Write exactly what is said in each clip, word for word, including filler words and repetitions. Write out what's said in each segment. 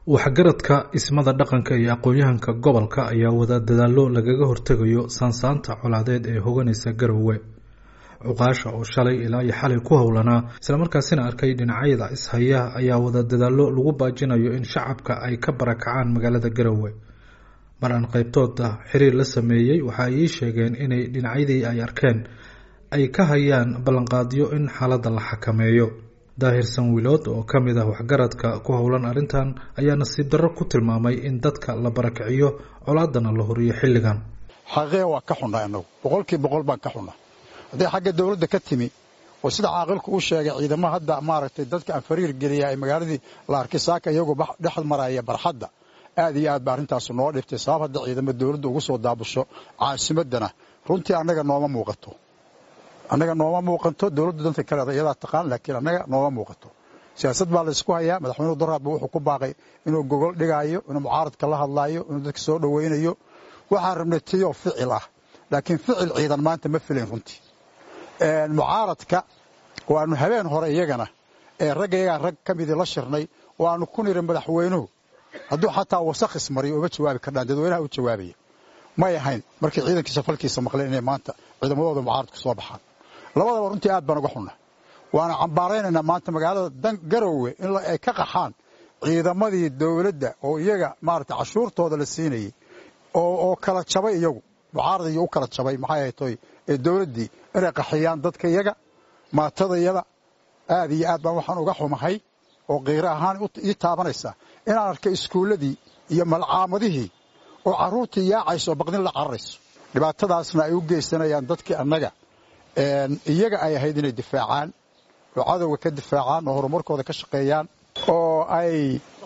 waxgaradka ismada dhaqanka iyo aqoon-yahanka gobolka ayaa wada dadaallo lagaga hortegayo saansaanta colaadeed ee hoganaysa Garowe. Cuqaasha oo shalay ilaa iyo xalay ku howlanaa isla markaasina arkay dhinacyada ishaya ayaa wada dadaallo lagu baajinayo in shacabka ay ka barakacaan magaalada Garowe. Mar aan qaybtooda xiriir la sameeyay waxa ay sheegeen inay dhinacyadii ay arkeen ay ka hayaan ballanqaadyo in xaaladda la xakameeyo. Daahir Sanwilood oo ka mid ah waxgaradka ku howlan arrintan ayaa nasiib darro ku tilmaamay in dadka la barakiciyo colaadana la horiyo xilligan. xaqee waa ka xunaa anagu boqolkiiba boqol baan ka xunaa haddii xagga dawladda ka timi oo sida caaqilku u sheegay ciidamada hadda maaragtay dadka aan fariir geliya ay magaaladii la arkay saaka iyagoo dhex maraya barxadda aad iyo aad baa arrintaas noo dhiftay sabab hadda ciidamada dawladda ugu soo daabusho caasimadana runtii annaga nooma muuqato annaga nooma muuqato dawladdu danta kale iyada taqaan laakiin annaga nooma muuqato siyaasad baa la isku hayaa madaxweynuhu daraadba wuxuu ku baaqay inuu gogol dhigayo inuu mucaaradka la hadlaayo inuu dadka soo dhaweynayo waxaan rabnay tiyo ficil ah laakiin ficil ciidan maanta ma filayn runtii een mucaaradka waanu habeen hore iyagana ee ragayga rag kamid la shirnay waanu ku nirin madaxweynuhu hadduu xataa wasakh ismariyo uga jawaabi karnaa dadweynaha u jawaabaya ma yahayn markii ciidankiisa falkiisa maqleen inay maanta ciidamadooda mucaaradku soo baxaan labadaba runtii aad baan uga xunaa waana cambaaraynayna maanta magaalada Garowe in ay ka qaxaan ciidamadii dawladda oo iyaga maartay cashuurtooda la siinayay oo oo kala jabay iyagu mucaarad iyo u kala jabay maxay ay tahay ee dawladdii inay qaxiyaan dadka iyaga maatada iyada aad iyo aad baan waxaan uga xumahay oo qeyr ahaan ii taabanaysa in aan arkay iskuuladii iyo malcaamadihii oo caruurtii yaacayso baqdin la cararayso dhibaatadaasna ay u geysanayaan dadkii annaga een iyaga ay ahayd inay difaacaan oo cadawga ka difaacaan oo horumarkooda ka shaqeeyaan oo ay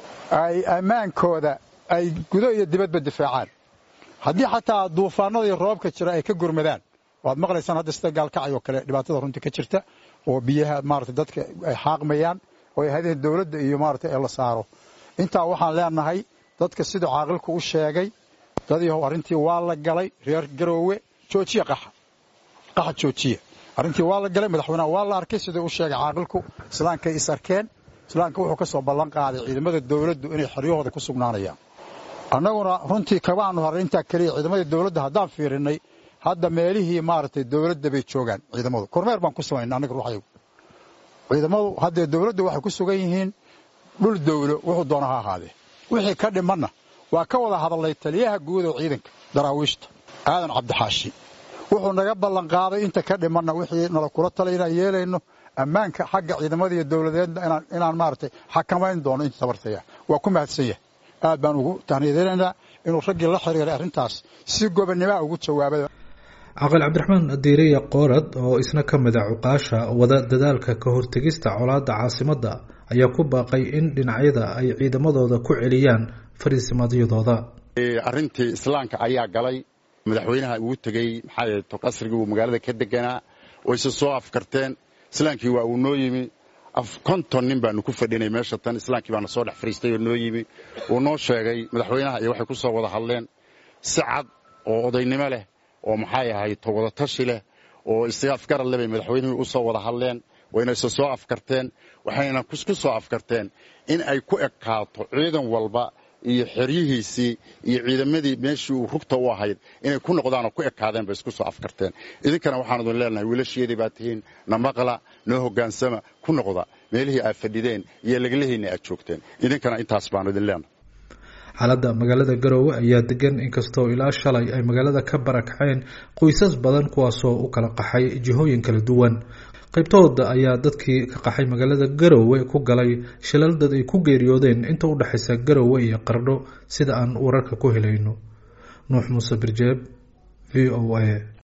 ay amaankooda ay gudo iyo dibadba difaacaan haddii xataa duufaanada iyo roobka jira ay ka gurmadaan waad maqlaysaan hadda sida gaalkacay oo kale dhibaatada runtii ka jirta oo biyaha maartay dadka ay xaaqmayaan oo ay hadeen dawladda iyo maartay ee la saaro inta waxaan leenahay dadka sida caaqilku u sheegay dadii oo arrintii waa la galay reer Garowe joojiye qaxa qaxa joojiye arrintii waa la galay madaxweynaha waa la arkay sida uu sheegay caaqilku islaanka is arkeen islaanka wuxuu ka soo ballan qaaday ciidamada dawladdu inay xoriyahooda ku sugnaanayaan annaguna runtii kabaanu harinta kaliya ciidamada dawladda haddaan fiirinay hadda meelihii maartay dawladda bay joogaan ciidamadu kormeer baan ku sameynaa anaga ruuxayo ciidamadu hadda dawladdu waxay ku sugan yihiin dhul dawlo wuxuu doona ha ahaadee wixii ka dhimanna waa ka wada hadalay taliyaha guud ee ciidanka daraawiishta aadan cabdixaashi wuxuu naga ballan qaaday inta ka dhimanna wixii nala kula talayna yeelayno ammaanka xagga ciidamada iyo dawladeedna inaan inaan maartay xakamayn doono inta tabartaya waa ku mahadsan yahay aad baan ugu tahniideynaa inuu raggii la xiriiray arrintaas si gobonnimo ugu jawaabay Aqal Cabdiraxmaan Diiriye Qoorad oo isna ka mid ah cuqaasha wada dadaalka ka hortagista colaadda caasimadda ayaa ku baaqay in dhinacyada ay ciidamadooda ku celiyaan fariisimadooda arrintii islaamka ayaa galay madaxweynaha uu tagay maxay to qasriga uu magaalada ka deganaa oo ay soo afkarteen islaamkii waa uu noo yimi af konton nin baanu ku fadhinay meesha tan islaamkii baana soo dhex fariistay oo noo yimi oo noo sheegay madaxweynaha iyo waxay ku soo wada hadleen si cad oo odaynimo leh oo maxay ahay to wada tashi leh oo istigaaf garad leh madaxweynuhu u soo wada hadleen wayna soo afkarteen waxayna ku soo afkarteen in ay ku ekaato ciidan walba iyo xiriyihiisii iyo ciidamadii meeshii uu rugta u ahayd inay ku noqdaan oo ku ekaadeen bay isku soo afkarteen idinkana waxaan idin leenahay wiilasheedii baa tihiin namaqla noo hogaansama ku noqda meelihii aad fadhideen iyo lagalehiina aad joogteen idinkana intaas baan idin leenahay xaaladda magaalada Garowe ayaa degan inkastoo ilaa shalay ay magaalada ka barakaceen qoysas badan kuwaasoo u kala qaxay jihooyin kala duwan qaybtooda ayaa dadkii ka qaxay magaalada Garowe ku galay shilal dad ay ku geeriyoodeen inta u dhaxaysa Garowe iyo Qardho sida aan wararka ku helayno Nuux Muuse Birjeeb V O A